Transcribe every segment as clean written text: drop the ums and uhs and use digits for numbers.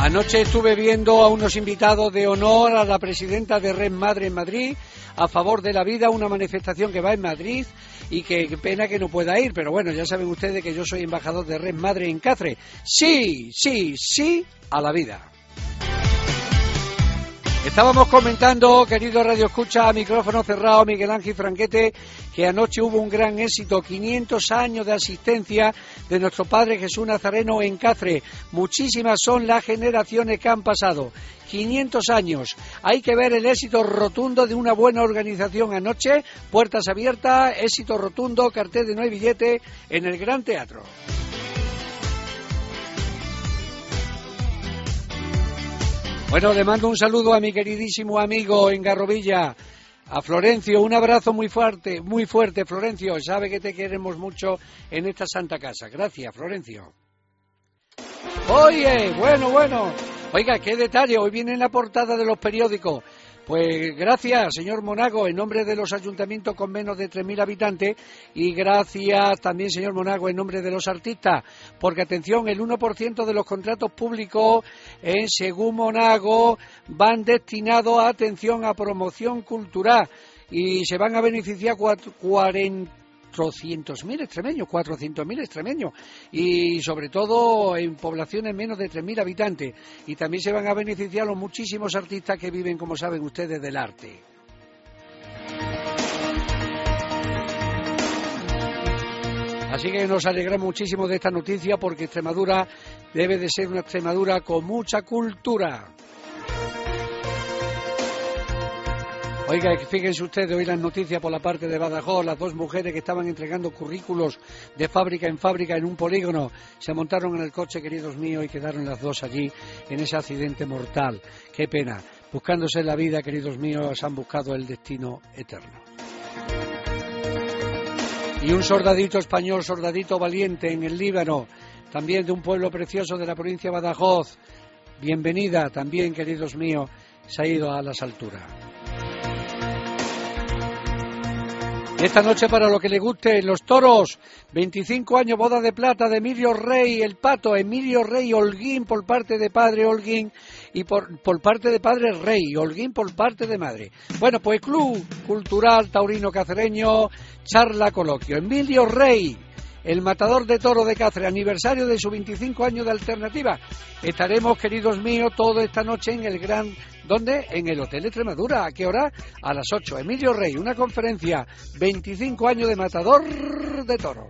Anoche estuve viendo a unos invitados de honor a la presidenta de Red Madre en Madrid, a favor de la vida, una manifestación que va en Madrid y que qué pena que no pueda ir, pero bueno, ya saben ustedes que yo soy embajador de Red Madre en Cáceres. Sí, sí, sí a la vida. Estábamos comentando, querido Radio Escucha, a micrófono cerrado, Miguel Ángel Franquete, que anoche hubo un gran éxito, 500 años de asistencia de nuestro Padre Jesús Nazareno en Cáceres. Muchísimas son las generaciones que han pasado. 500 años. Hay que ver el éxito rotundo de una buena organización anoche, puertas abiertas, éxito rotundo, cartel de no hay billete en el Gran Teatro. Bueno, le mando un saludo a mi queridísimo amigo en Garrovilla, a Florencio, un abrazo muy fuerte, Florencio, sabe que te queremos mucho en esta santa casa. Gracias, Florencio. Oye, bueno, oiga, qué detalle, hoy viene en la portada de los periódicos. Pues gracias, señor Monago, en nombre de los ayuntamientos con menos de 3.000 habitantes, y gracias también, señor Monago, en nombre de los artistas, porque atención, el 1% de los contratos públicos, según Monago, van destinados a atención a promoción cultural y se van a beneficiar 400.000 extremeños, y sobre todo en poblaciones menos de 3.000 habitantes, y también se van a beneficiar los muchísimos artistas que viven, como saben ustedes, del arte. Así que nos alegramos muchísimo de esta noticia, porque Extremadura debe de ser una Extremadura con mucha cultura. Oiga, fíjense ustedes, hoy las noticias por la parte de Badajoz, las dos mujeres que estaban entregando currículos de fábrica en un polígono, se montaron en el coche, queridos míos, y quedaron las dos allí en ese accidente mortal. Qué pena. Buscándose la vida, queridos míos, han buscado el destino eterno. Y un soldadito español, soldadito valiente en el Líbano, también de un pueblo precioso de la provincia de Badajoz. Bienvenida también, queridos míos, se ha ido a las alturas. Esta noche, para lo que le guste, los toros, 25 años, boda de plata de Emilio Rey, el Pato, Emilio Rey Holguín por parte de padre Holguín y por parte de padre Rey, Holguín por parte de madre. Bueno, pues Club Cultural Taurino Cacereño, charla coloquio. Emilio Rey, el matador de toro de Cáceres, aniversario de su 25 años de alternativa. Estaremos, queridos míos, toda esta noche en el gran... ¿Dónde? En el Hotel Extremadura. ¿A qué hora? A las 8. Emilio Rey, una conferencia, 25 años de matador de toro.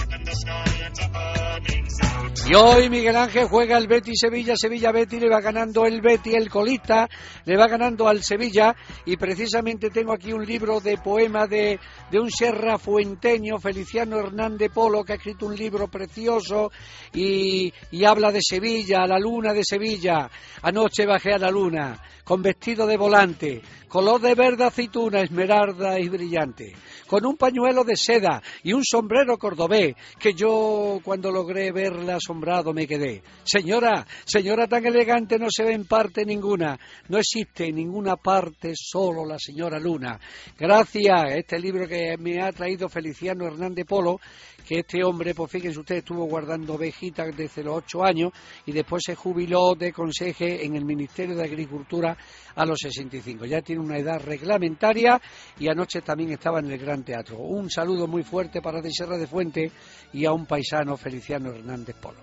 Y hoy Miguel Ángel juega el Betis-Sevilla, Sevilla-Betis, le va ganando el Betis, el colista, le va ganando al Sevilla, y precisamente tengo aquí un libro de poemas de un serrafuenteño, Feliciano Hernández Polo, que ha escrito un libro precioso y habla de Sevilla, la luna de Sevilla. Anoche bajé a la luna, con vestido de volante, color de verde aceituna, esmeralda y brillante, con un pañuelo de seda y un sombrero cordobés, que yo cuando logré verla asombrado me quedé. Señora tan elegante no se ve en parte ninguna, no existe en ninguna parte, solo la señora Luna. Gracias a este libro que me ha traído Feliciano Hernández Polo, que este hombre, pues fíjense ustedes, estuvo guardando ovejitas desde los 8 años y después se jubiló de conserje en el Ministerio de Agricultura a los 65. Ya tiene una edad reglamentaria y anoche también estaba en el Gran Teatro. Un saludo muy fuerte para de Serra de Fuente y a un paisano, Feliciano Hernández Polo.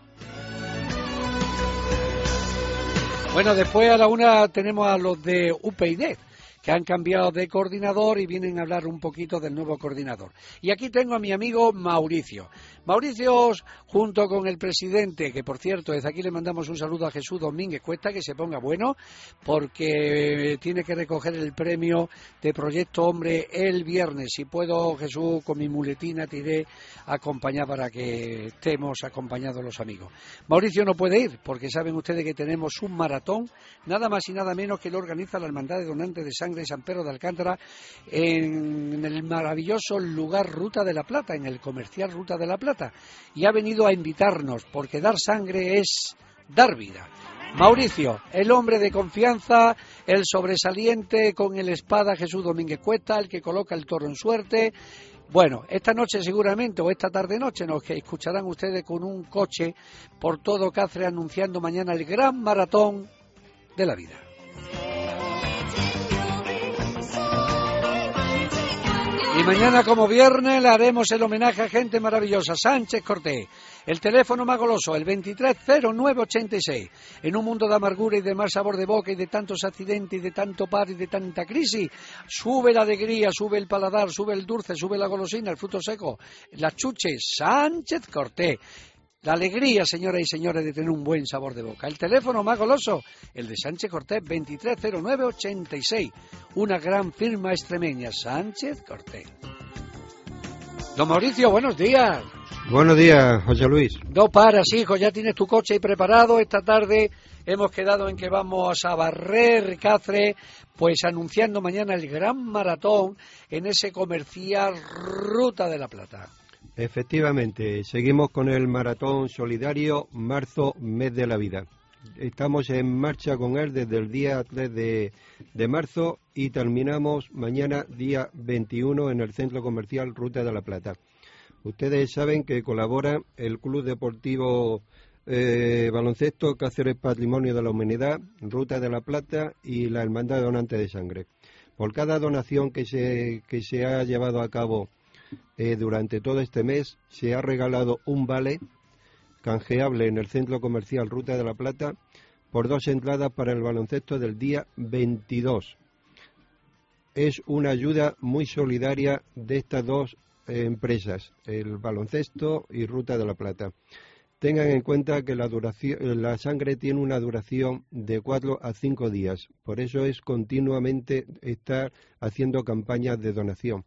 Bueno, después a la una tenemos a los de UPyD, que han cambiado de coordinador y vienen a hablar un poquito del nuevo coordinador. Y aquí tengo a mi amigo Mauricio. Mauricio, junto con el presidente, que por cierto, desde aquí le mandamos un saludo a Jesús Domínguez Cuesta, que se ponga bueno, porque tiene que recoger el premio de Proyecto Hombre el viernes. Si puedo, Jesús, con mi muletina te iré a acompañar para que estemos acompañados los amigos. Mauricio no puede ir, porque saben ustedes que tenemos un maratón, nada más y nada menos que lo organiza la Hermandad de Donantes de Sangre de San Pedro de Alcántara, en el maravilloso lugar Ruta de la Plata, en el comercial Ruta de la Plata, y ha venido a invitarnos, porque dar sangre es dar vida. Mauricio, el hombre de confianza, el sobresaliente con el espada Jesús Domínguez Cuesta, el que coloca el toro en suerte. Bueno, esta noche seguramente, o esta tarde-noche, nos escucharán ustedes con un coche por todo Cáceres anunciando mañana el gran maratón de la vida. Y mañana, como viernes, le haremos el homenaje a gente maravillosa, Sánchez Cortés. El teléfono más goloso, el 230986. En un mundo de amargura y de mal sabor de boca y de tantos accidentes y de tanto paro y de tanta crisis, sube la alegría, sube el paladar, sube el dulce, sube la golosina, el fruto seco, las chuches, Sánchez Cortés. La alegría, señoras y señores, de tener un buen sabor de boca. El teléfono más goloso, el de Sánchez Cortés, 230986. Una gran firma extremeña, Sánchez Cortés. Don Mauricio, buenos días. Buenos días, José Luis. No paras, hijo, ya tienes tu coche ahí preparado. Esta tarde hemos quedado en que vamos a barrer Cáceres, pues anunciando mañana el gran maratón en ese comercial Ruta de la Plata. Efectivamente, seguimos con el maratón solidario marzo, mes de la vida. Estamos en marcha con él desde el día 3 de marzo y terminamos mañana día 21 en el Centro Comercial Ruta de la Plata. Ustedes saben que colabora el Club Deportivo Baloncesto Cáceres Patrimonio de la Humanidad, Ruta de la Plata y la Hermandad de Donantes de Sangre. Por cada donación que se ha llevado a cabo durante todo este mes, se ha regalado un vale canjeable en el Centro Comercial Ruta de la Plata por 2 entradas para el baloncesto del día 22. Es una ayuda muy solidaria de estas dos empresas, el baloncesto y Ruta de la Plata. Tengan en cuenta que la sangre tiene una duración de 4 a 5 días, por eso es continuamente estar haciendo campañas de donación.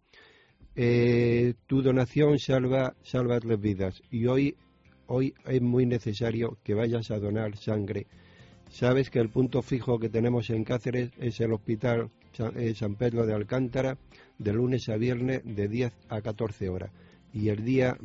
Tu donación salva 3 vidas y hoy es muy necesario que vayas a donar sangre. Sabes que el punto fijo que tenemos en Cáceres es el Hospital San Pedro de Alcántara, de lunes a viernes de 10 a 14 horas. Y el día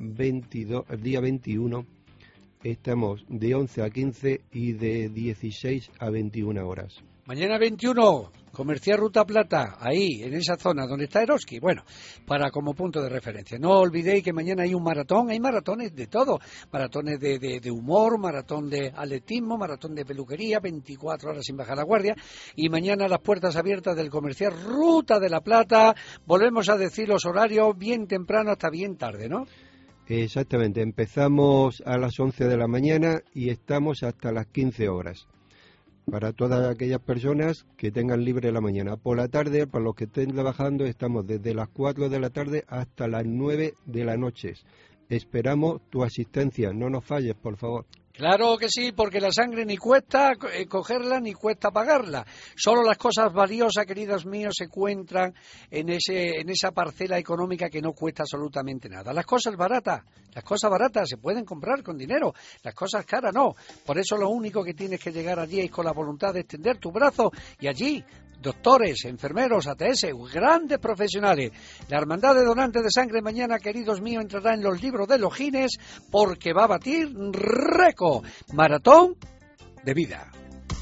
21 estamos de 11 a 15 y de 16 a 21 horas. Mañana 21, Comercial Ruta Plata, ahí, en esa zona donde está Eroski. Bueno, para como punto de referencia. No olvidéis que mañana hay un maratón, hay maratones de todo. Maratones de humor, maratón de atletismo, maratón de peluquería, 24 horas sin bajar la guardia. Y mañana las puertas abiertas del Comercial Ruta de la Plata. Volvemos a decir los horarios bien temprano hasta bien tarde, ¿no? Exactamente, empezamos a las 11 de la mañana y estamos hasta las 15 horas. Para todas aquellas personas que tengan libre la mañana. Por la tarde, para los que estén trabajando, estamos desde las 4 de la tarde hasta las 9 de la noche. Esperamos tu asistencia, no nos falles, por favor. Claro que sí, porque la sangre ni cuesta cogerla ni cuesta pagarla. Solo las cosas valiosas, queridos míos, se encuentran en esa parcela económica que no cuesta absolutamente nada. Las cosas baratas se pueden comprar con dinero, las cosas caras no. Por eso lo único que tienes que llegar allí es con la voluntad de extender tu brazo y allí doctores, enfermeros, ATS, grandes profesionales. La Hermandad de Donantes de Sangre mañana, queridos míos, entrará en los libros de los Guinness porque va a batir récord. Maratón de vida.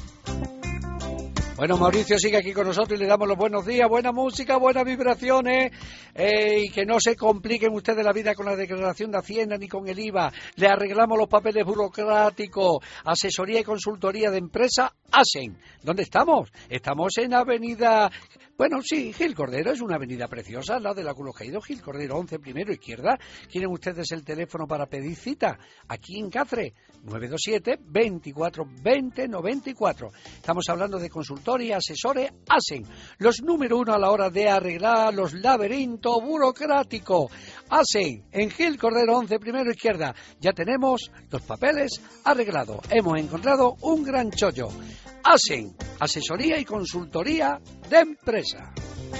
Bueno, Mauricio sigue aquí con nosotros y le damos los buenos días, buena música, buenas vibraciones y que no se compliquen ustedes la vida con la declaración de Hacienda ni con el IVA. Le arreglamos los papeles burocráticos, asesoría y consultoría de empresa ASEN. ¿Dónde estamos? Estamos en Avenida... Bueno, sí, Gil Cordero, es una avenida preciosa, al lado de la Culo Caído, Gil Cordero 11, primero, izquierda. ¿Quieren ustedes el teléfono para pedir cita? Aquí en Cáceres, 927 24 20 94. Estamos hablando de consultoría, asesores, ASEN. Los número 1 a la hora de arreglar los laberintos burocráticos. ASEN, en Gil Cordero 11, primero, izquierda. Ya tenemos los papeles arreglados. Hemos encontrado un gran chollo. ASEN, asesoría y consultoría de empresa.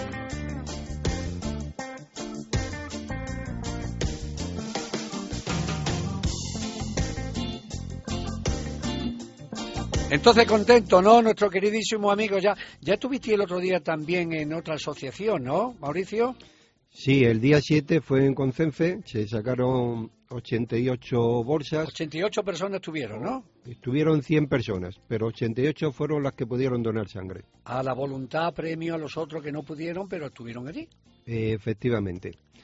Entonces contento, ¿no? Nuestro queridísimo amigo, ya estuviste el otro día también en otra asociación, ¿no, Mauricio? Sí, el día 7 fue en Concenfe, se sacaron 88 bolsas. 88 personas estuvieron, ¿no? Estuvieron 100 personas, pero 88 fueron las que pudieron donar sangre. A la voluntad, premio a los otros que no pudieron, pero estuvieron allí. Efectivamente.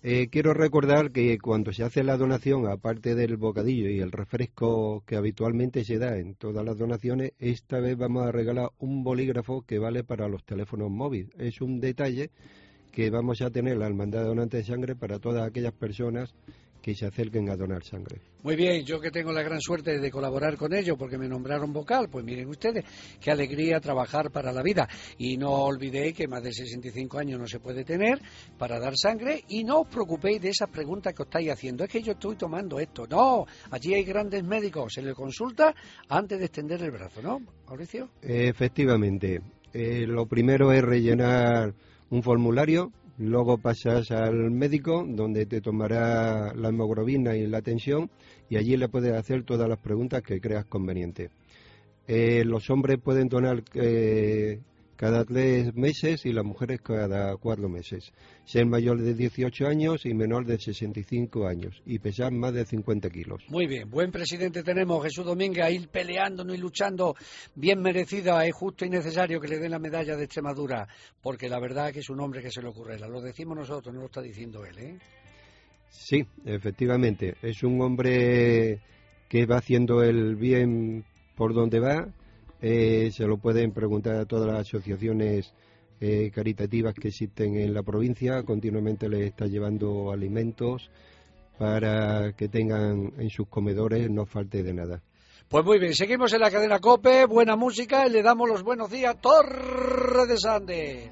Quiero recordar que cuando se hace la donación, aparte del bocadillo y el refresco que habitualmente se da en todas las donaciones, esta vez vamos a regalar un bolígrafo que vale para los teléfonos móviles. Es un detalle que vamos a tener la Hermandad de Donantes de Sangre para todas aquellas personas que se acerquen a donar sangre. Muy bien, yo que tengo la gran suerte de colaborar con ellos porque me nombraron vocal, pues miren ustedes, qué alegría trabajar para la vida. Y no olvidéis que más de 65 años no se puede tener para dar sangre, y no os preocupéis de esas preguntas que os estáis haciendo. Es que yo estoy tomando esto. No, allí hay grandes médicos, se les consulta antes de extender el brazo, ¿no, Mauricio? Efectivamente, lo primero es rellenar un formulario. Luego pasas al médico, donde te tomará la hemoglobina y la tensión, y allí le puedes hacer todas las preguntas que creas conveniente. Los hombres pueden donar cada 3 meses y las mujeres cada 4 meses. Ser mayor de 18 años y menor de 65 años y pesar más de 50 kilos. Muy bien, buen presidente tenemos, Jesús Domínguez, ahí peleándonos y luchando, bien merecida, es justo y necesario que le den la medalla de Extremadura, porque la verdad es que es un hombre que se le ocurre, lo decimos nosotros, no lo está diciendo él, ¿eh? Sí, efectivamente, es un hombre que va haciendo el bien por donde va. Se lo pueden preguntar a todas las asociaciones caritativas que existen en la provincia. Continuamente les está llevando alimentos para que tengan en sus comedores, no falte de nada. Pues muy bien, seguimos en la cadena COPE, buena música, y le damos los buenos días, Torre de Sande.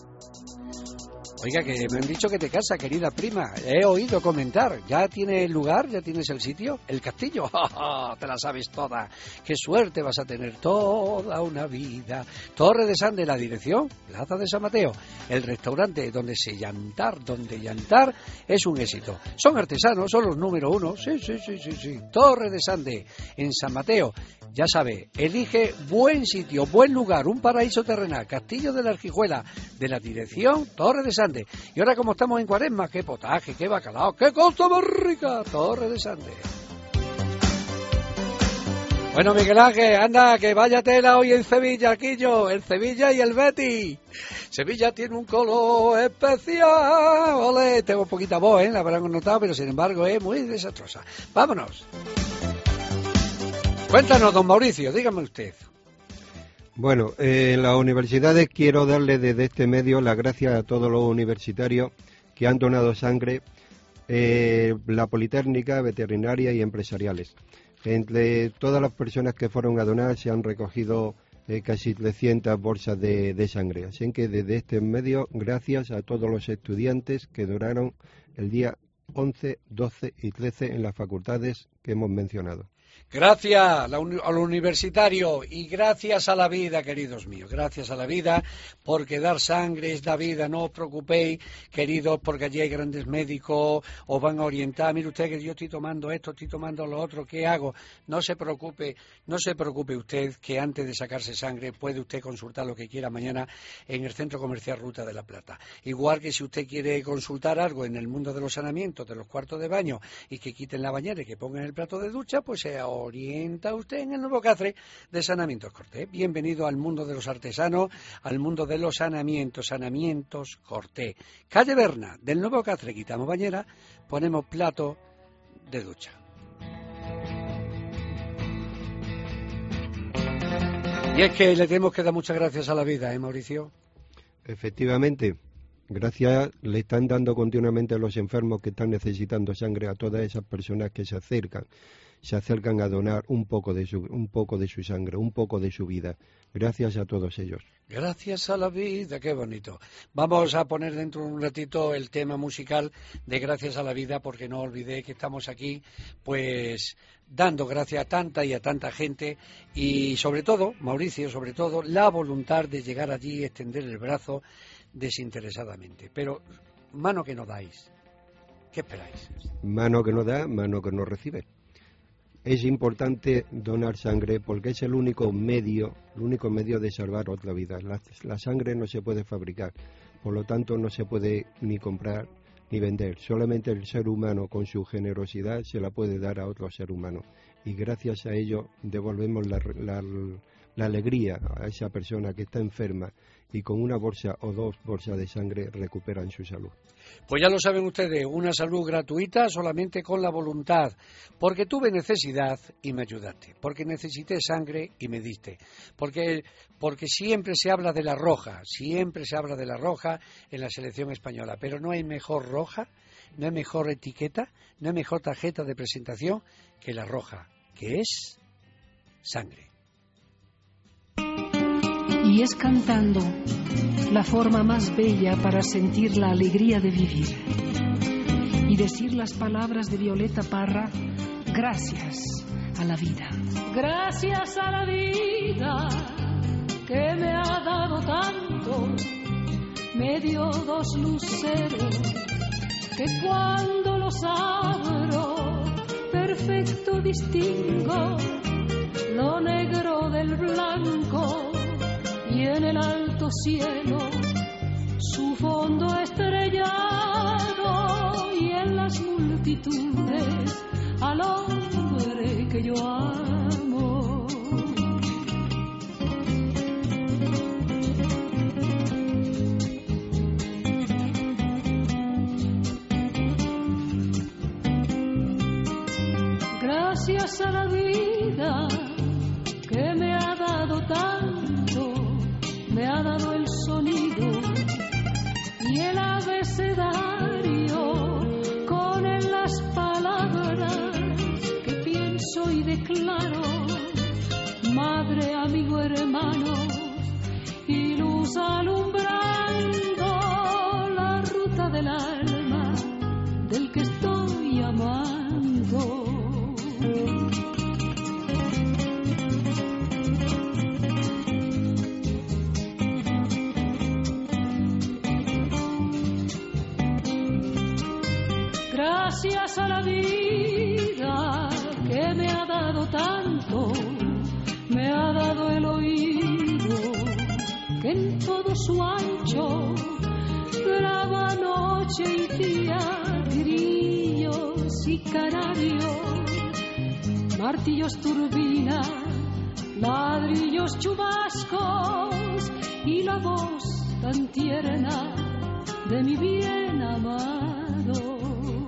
Oiga, que me han dicho que te casa, querida prima. He oído comentar. ¿Ya tienes lugar? ¿Ya tienes el sitio? ¿El castillo? Te la sabes toda. Qué suerte vas a tener toda una vida. Torre de Sande, la dirección, Plaza de San Mateo. El restaurante donde llantar es un éxito. Son artesanos, son los número 1. Sí. Torre de Sande, en San Mateo. Ya sabe, elige buen sitio, buen lugar, un paraíso terrenal, Castillo de la Arquijuela, de la dirección Torre de Sande. Y ahora, como estamos en Cuaresma, qué potaje, qué bacalao, qué cosa más rica, Torre de Sande. Bueno, Miguel Ángel, anda, que vaya tela hoy en Sevilla, Quillo, el Sevilla y el Betis. Sevilla tiene un color especial. Ole, tengo poquita voz, la habrán notado, pero sin embargo es muy desastrosa. Vámonos. Cuéntanos, don Mauricio, dígame usted. Bueno, en las universidades quiero darle desde este medio las gracias a todos los universitarios que han donado sangre, la Politécnica, veterinaria y empresariales. Entre todas las personas que fueron a donar se han recogido casi 300 bolsas de sangre. Así que desde este medio, gracias a todos los estudiantes que donaron el día 11, 12 y 13 en las facultades que hemos mencionado. Gracias al universitario y gracias a la vida, queridos míos, gracias a la vida, porque dar sangre es la vida, no os preocupéis, queridos, porque allí hay grandes médicos, os van a orientar, mire usted que yo estoy tomando esto, estoy tomando lo otro, ¿qué hago? No se preocupe usted que antes de sacarse sangre puede usted consultar lo que quiera mañana en el Centro Comercial Ruta de la Plata. Igual que si usted quiere consultar algo en el mundo de los saneamientos, de los cuartos de baño, y que quiten la bañera y que pongan el plato de ducha, pues se orienta usted en el nuevo Cáceres de Sanamientos Cortés. Bienvenido al mundo de los artesanos, al mundo de los Sanamientos Cortés. Calle Berna, del nuevo Cáceres, quitamos bañera, ponemos plato de ducha. Y es que le tenemos que dar muchas gracias a la vida, Mauricio. Efectivamente, gracias le están dando continuamente a los enfermos que están necesitando sangre, a todas esas personas que se acercan a donar un poco de su sangre, un poco de su vida. Gracias a todos ellos. Gracias a la vida, qué bonito. Vamos a poner dentro de un ratito el tema musical de Gracias a la vida, porque no olvidé que estamos aquí, pues, dando gracias a tanta y a tanta gente, y sobre todo, Mauricio, sobre todo, la voluntad de llegar allí y extender el brazo desinteresadamente. Pero, mano que no dais, ¿qué esperáis? Mano que no da, mano que no recibe. Es importante donar sangre porque es el único medio de salvar otra vida. La sangre no se puede fabricar, por lo tanto no se puede ni comprar ni vender. Solamente el ser humano con su generosidad se la puede dar a otro ser humano. Y gracias a ello devolvemos la alegría a esa persona que está enferma y con una bolsa o 2 bolsas de sangre recuperan su salud. Pues ya lo saben ustedes, una salud gratuita solamente con la voluntad, porque tuve necesidad y me ayudaste, porque necesité sangre y me diste, porque siempre se habla de la roja, en la selección española, pero no hay mejor roja, no hay mejor etiqueta, no hay mejor tarjeta de presentación que la roja, que es sangre. Y es cantando la forma más bella para sentir la alegría de vivir y decir las palabras de Violeta Parra: gracias a la vida. Gracias a la vida que me ha dado tanto, me dio 2 luceros que cuando los abro perfecto distingo lo negro del blanco, y en el alto cielo su fondo estrellado, y en las multitudes al hombre que yo amo. Gracias a la vida que me ha dado tanto, me ha dado el sonido y el abecedario, con él las palabras que pienso y declaro, madre, amigo, hermano, y luz alumbrando la ruta del alma del que estoy amando. Gracias a la vida que me ha dado tanto, me ha dado el oído que en todo su ancho graba noche y día, grillos y canarios, martillos, turbina, ladrillos, chubascos y la voz tan tierna de mi bien amado.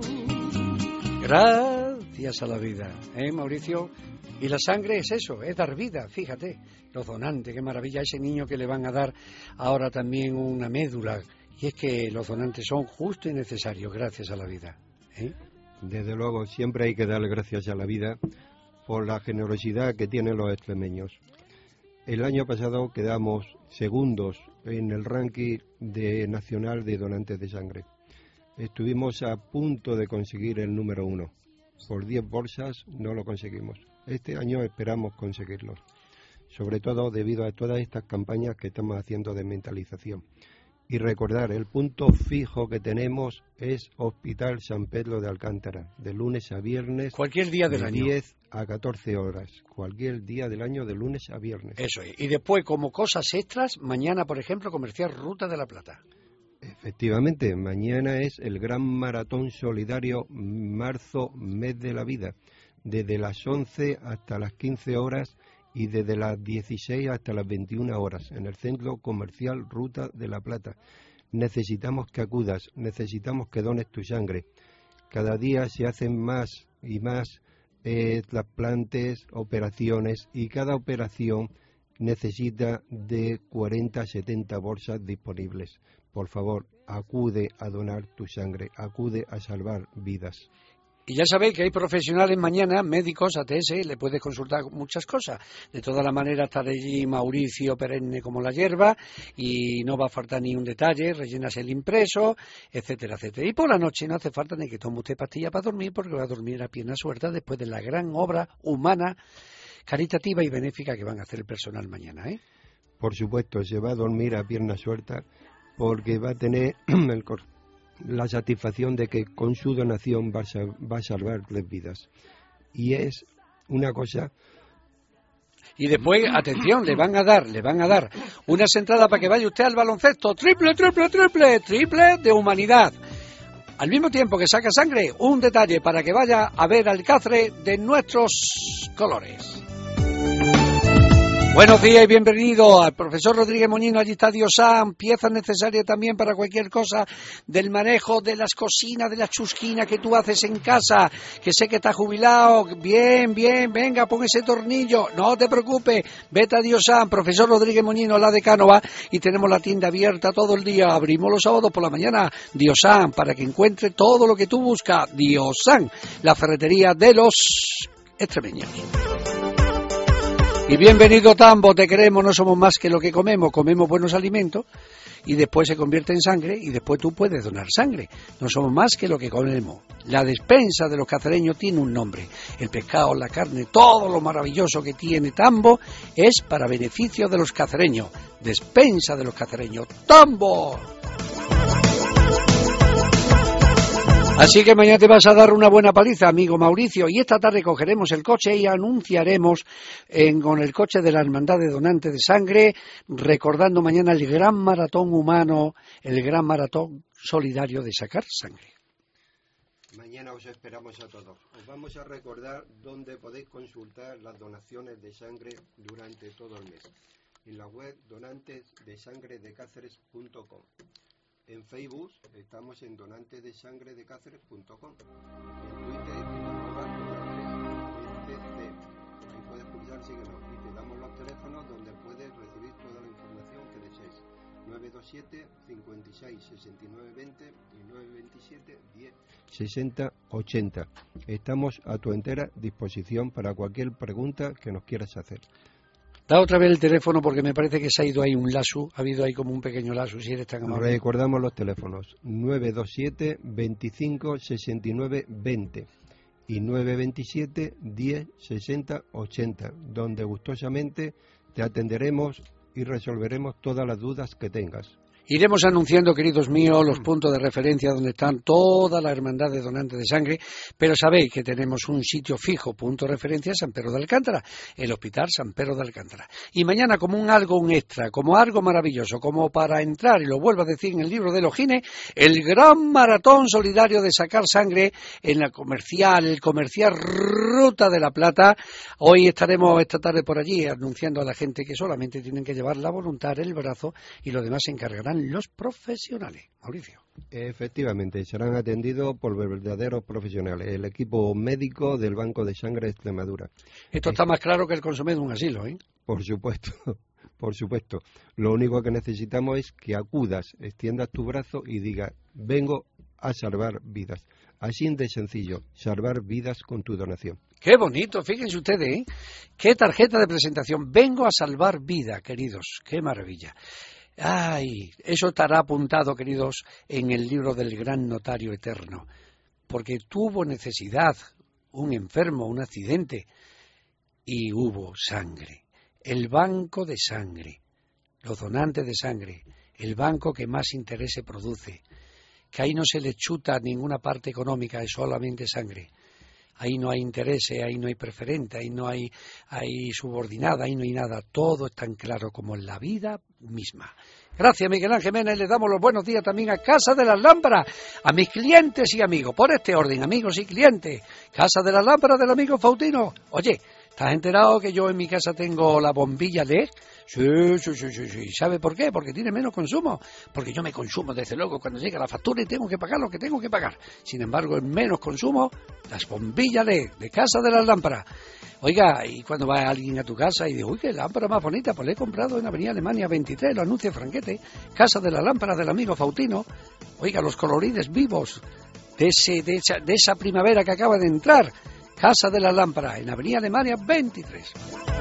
Gracias a la vida, Mauricio? Y la sangre es eso, es dar vida, fíjate, los donantes, qué maravilla, ese niño que le van a dar ahora también una médula, y es que los donantes son justos y necesarios, gracias a la vida. Desde luego, siempre hay que darle gracias a la vida por la generosidad que tienen los extremeños. El año pasado quedamos segundos en el ranking nacional de donantes de sangre. Estuvimos a punto de conseguir el número 1. Por 10 bolsas no lo conseguimos. Este año esperamos conseguirlo, sobre todo debido a todas estas campañas que estamos haciendo de mentalización. Y recordar, el punto fijo que tenemos es Hospital San Pedro de Alcántara, de lunes a viernes. Cualquier día del año. 10 a 14 horas, cualquier día del año, de lunes a viernes. Eso es. Y después, como cosas extras, mañana, por ejemplo, comercial Ruta de la Plata. Efectivamente, mañana es el gran maratón solidario marzo, mes de la vida, desde las 11 hasta las 15 horas y desde las 16 hasta las 21 horas en el centro comercial Ruta de la Plata. Necesitamos que acudas, necesitamos que dones tu sangre. Cada día se hacen más y más trasplantes, operaciones, y cada operación necesita de 40 a 70 bolsas disponibles. Por favor, acude a donar tu sangre, acude a salvar vidas. Y ya sabéis que hay profesionales mañana, médicos, ATS, le puedes consultar muchas cosas. De todas las maneras, estará allí Mauricio perenne como la hierba y no va a faltar ni un detalle, rellenas el impreso, etcétera, etcétera. Y por la noche no hace falta ni que tome usted pastilla para dormir, porque va a dormir a pierna suelta después de la gran obra humana, caritativa y benéfica que van a hacer el personal mañana, ¿eh? Por supuesto, se va a dormir a pierna suelta porque va a tener la satisfacción de que con su donación va a salvar 3 vidas. Y es una cosa... Y después, atención, le van a dar unas entradas para que vaya usted al baloncesto, triple de humanidad. Al mismo tiempo que saca sangre, un detalle para que vaya a ver al Cáceres de nuestros colores. Buenos días y bienvenido al profesor Rodríguez Moñino. Allí está Diosan, pieza necesaria también para cualquier cosa del manejo de las cocinas, de las chusquinas que tú haces en casa, que sé que estás jubilado. Bien, venga, pon ese tornillo, no te preocupes, vete a Diosan, profesor Rodríguez Moñino, la de Cánova, y tenemos la tienda abierta todo el día, abrimos los sábados por la mañana. Diosan, para que encuentre todo lo que tú buscas. Diosan, la ferretería de los extremeños. Y bienvenido Tambo, te queremos, no somos más que lo que comemos buenos alimentos y después se convierte en sangre y después tú puedes donar sangre. No somos más que lo que comemos. La despensa de los cacereños tiene un nombre. El pescado, la carne, todo lo maravilloso que tiene Tambo es para beneficio de los cacereños. Despensa de los cacereños. ¡Tambo! Así que mañana te vas a dar una buena paliza, amigo Mauricio, y esta tarde cogeremos el coche y anunciaremos con el coche de la Hermandad de Donantes de Sangre, recordando mañana el gran maratón humano, el gran maratón solidario de sacar sangre. Mañana os esperamos a todos. Os vamos a recordar dónde podéis consultar las donaciones de sangre durante todo el mes. En la web donantesdesangredecáceres.com. En Facebook estamos en donantesdesangredecáceres.com. En Twitter @donantesdc. Ahí puedes pulsar síguenos y te damos los teléfonos donde puedes recibir toda la información que desees. 927 56 69 20 y 927 10 60 80. Estamos a tu entera disposición para cualquier pregunta que nos quieras hacer. Da otra vez el teléfono porque me parece que se ha ido ahí un lazo, ha habido ahí como un pequeño lazo, si eres tan amable. Recordamos los teléfonos, 927 25 69 20 y 927 10 60 80, donde gustosamente te atenderemos y resolveremos todas las dudas que tengas. Iremos anunciando, queridos míos, los puntos de referencia donde están toda la hermandad de donantes de sangre, pero sabéis que tenemos un sitio fijo, punto de referencia, San Pedro de Alcántara, el Hospital San Pedro de Alcántara. Y mañana como un extra, como algo maravilloso, como para entrar, y lo vuelvo a decir en el libro de los Gines, el gran maratón solidario de sacar sangre en la comercial Ruta de la Plata. Hoy estaremos esta tarde por allí anunciando a la gente que solamente tienen que llevar la voluntad, el brazo, y lo demás se encargarán los profesionales. Mauricio. Efectivamente, serán atendidos por verdaderos profesionales, el equipo médico del Banco de Sangre de Extremadura. Esto está más claro que el consomé de un asilo, ¿eh? Por supuesto, por supuesto. Lo único que necesitamos es que acudas, extiendas tu brazo y digas, vengo a salvar vidas. Así de sencillo, salvar vidas con tu donación. Qué bonito, fíjense ustedes, ¿eh? Qué tarjeta de presentación. Vengo a salvar vida, queridos. Qué maravilla. Ay, eso estará apuntado, queridos, en el libro del gran notario eterno, porque tuvo necesidad, un enfermo, un accidente, y hubo sangre. El banco de sangre, los donantes de sangre, el banco que más interés se produce, que ahí no se le chuta ninguna parte económica, es solamente sangre. Ahí no hay intereses, ahí no hay preferente, ahí no hay subordinada, ahí no hay nada. Todo es tan claro como en la vida misma. Gracias, Miguel Ángel Mena, y les damos los buenos días también a Casa de las Lámparas, a mis clientes y amigos. Por este orden, amigos y clientes. Casa de las Lámparas del amigo Faustino. Oye, ¿estás enterado que yo en mi casa tengo la bombilla LED? Sí. ¿Sabe por qué? Porque tiene menos consumo. Porque yo me consumo, desde luego, cuando llega la factura y tengo que pagar lo que tengo que pagar. Sin embargo, en menos consumo, las bombillas LED de Casa de las Lámparas. Oiga, y cuando va alguien a tu casa y dice, uy, qué lámpara más bonita, pues le he comprado en Avenida Alemania 23, lo anuncia Franquete, Casa de las Lámparas del amigo Faustino. Oiga, los colorides vivos de esa primavera que acaba de entrar. Casa de las Lámparas, en Avenida Alemania 23.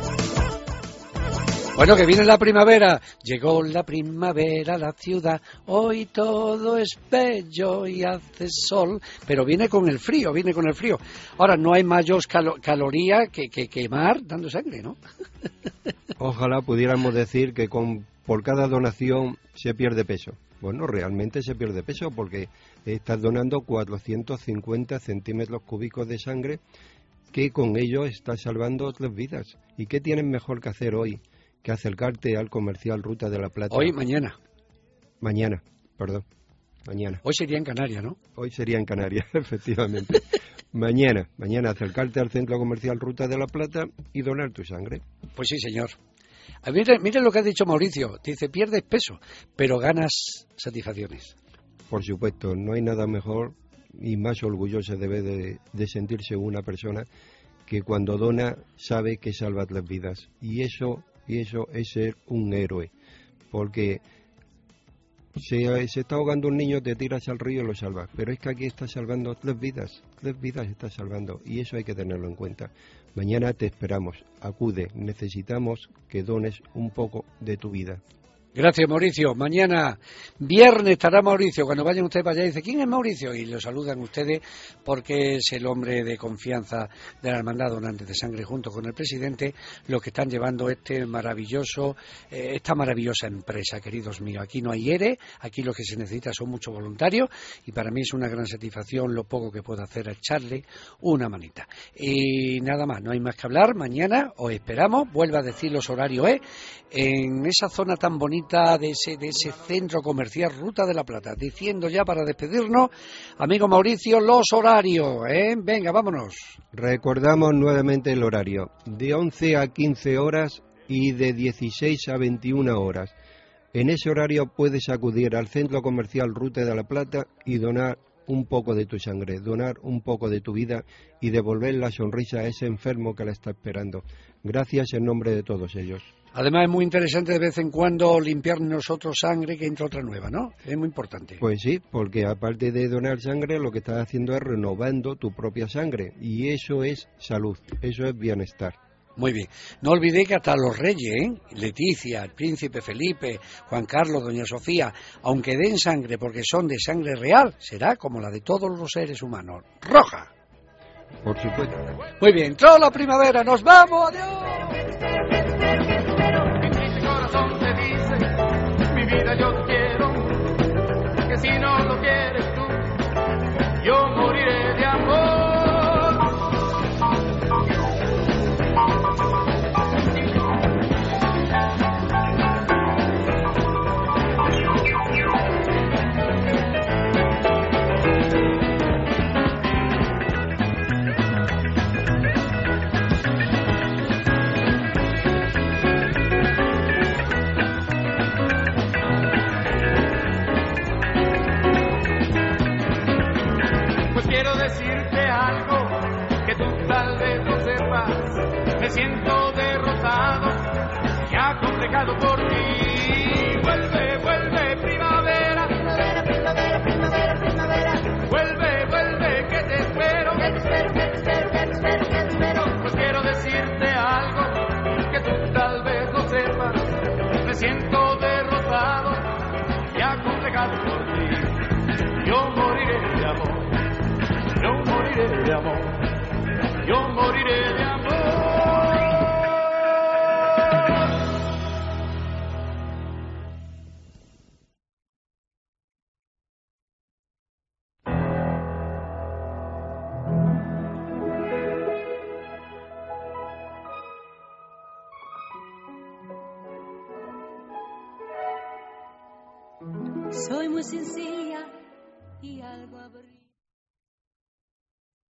Bueno, que viene la primavera, llegó la primavera a la ciudad, hoy todo es bello y hace sol, pero viene con el frío. Ahora, no hay mayor caloría que quemar dando sangre, ¿no? Ojalá pudiéramos decir que por cada donación se pierde peso. Bueno, realmente se pierde peso porque estás donando 450 centímetros cúbicos de sangre, que con ello estás salvando 3 vidas. ¿Y qué tienes mejor que hacer hoy que acercarte al comercial Ruta de la Plata? Mañana. Mañana. Hoy sería en Canarias, ¿no? Hoy sería en Canarias, efectivamente. Mañana acercarte al centro comercial Ruta de la Plata y donar tu sangre. Pues sí, señor. Mire lo que ha dicho Mauricio, dice, pierdes peso, pero ganas satisfacciones. Por supuesto, no hay nada mejor y más orgulloso debe de sentirse una persona que cuando dona sabe que salva las vidas. Y eso es ser un héroe, porque se está ahogando un niño, te tiras al río y lo salvas, pero es que aquí estás salvando tres vidas estás salvando, y eso hay que tenerlo en cuenta. Mañana te esperamos, acude, necesitamos que dones un poco de tu vida. Gracias, Mauricio. Mañana, viernes, estará Mauricio. Cuando vayan ustedes para allá, dice, ¿quién es Mauricio? Y lo saludan ustedes porque es el hombre de confianza de la Hermandad Donantes de Sangre, junto con el presidente, los que están llevando esta maravillosa empresa, queridos míos. Aquí no hay ERE, aquí lo que se necesita son muchos voluntarios, y para mí es una gran satisfacción lo poco que puedo hacer, echarle una manita. Y nada más, no hay más que hablar. Mañana os esperamos, vuelvo a decir los horarios, en esa zona tan bonita de ese centro comercial Ruta de la Plata, diciendo ya para despedirnos, amigo Mauricio, los horarios, venga, vámonos. Recordamos nuevamente el horario, de 11 a 15 horas y de 16 a 21 horas. En ese horario puedes acudir al centro comercial Ruta de la Plata y donar un poco de tu sangre, donar un poco de tu vida y devolver la sonrisa a ese enfermo que la está esperando. Gracias en nombre de todos ellos. Además es muy interesante de vez en cuando limpiar nosotros sangre que entra otra nueva, ¿no? Es muy importante. Pues sí, porque aparte de donar sangre, lo que estás haciendo es renovando tu propia sangre, y eso es salud, eso es bienestar. Muy bien. No olvidéis que hasta los reyes, Leticia, el príncipe Felipe, Juan Carlos, doña Sofía, aunque den sangre porque son de sangre real, será como la de todos los seres humanos, roja. Por supuesto. Muy bien, toda la primavera, nos vamos, adiós. Yo quiero, que si no lo quieres tú, yo moriré de amor. Quiero decirte algo que tú tal vez no sepas. Me siento derrotado y acomplejado por ti. Vuelve, vuelve, primavera. Primavera, primavera, primavera, primavera. Vuelve, vuelve, que te espero. Que te espero, que te espero, que te espero, que te espero. Pues quiero decirte algo que tú tal vez no sepas. Me siento derrotado y acomplejado por ti. Yo moriré de amor. Yo moriré de amor, yo moriré de amor. Soy muy sencilla y algo aburrida.